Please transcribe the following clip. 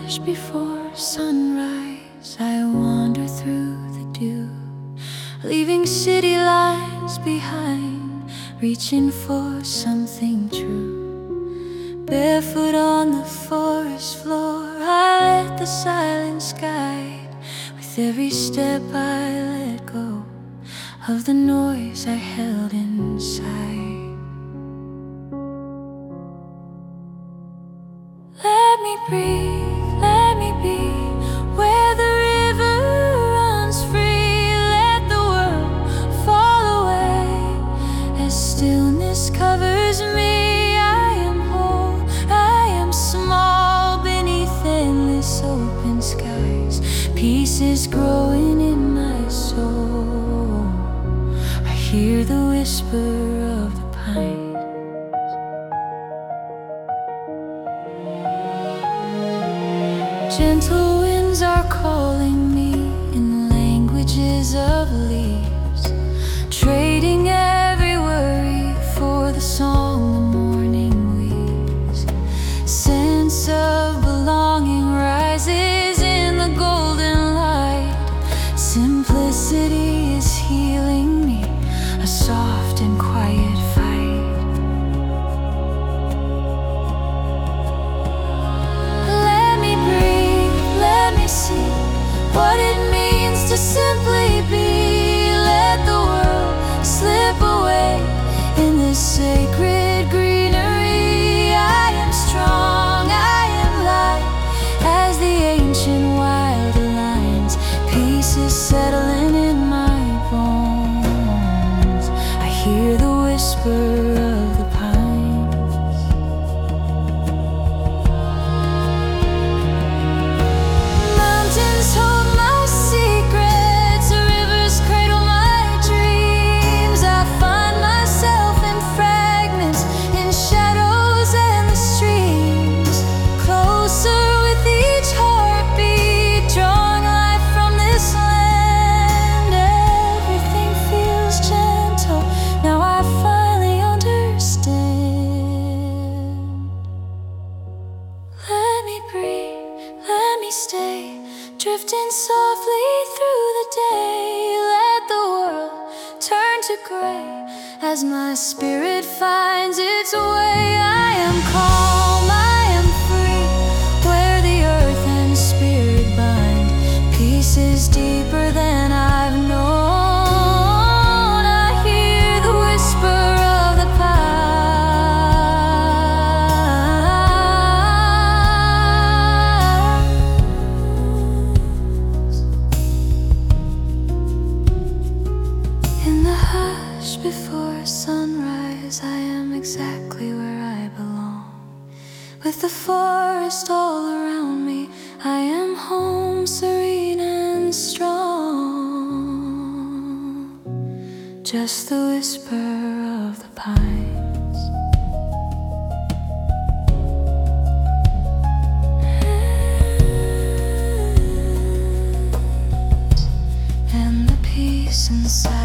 hush before sunrise, I wander through the dew, leaving city lights behind, reaching for something true. Barefoot on the forest floor, I let the silence guide. With every step I let go of the noise I held inside. Let me breathe, let me be where the river runs free. Let the world fall away as stillness covers me. I am whole, I am small beneath endless open skies. Peace is growing in my soul. I hear the whisper of the pine. Gentle winds are calling me in languages of leaves, trading every worry for the song the morning weaves. Sense of belonging rises in the golden light. Simplicity is healing me, a soft and quiet fight. See what it means to simply be. Let the world slip away in this sacred greenery. I am strong, I am light as the ancient wild aligns. Peace is settling in my bones. I hear the whisper of the pines. Stay drifting softly through the day. Let the world turn to gray as my spirit finds its way. I am calm, I am free, where the earth and spirit bind. Peace is deeper than I've known. I hear the whisper of the pine. Before sunrise, I am exactly where I belong. With the forest all around me, I am home, serene and strong. Just the whisper of the pines. And the peace inside.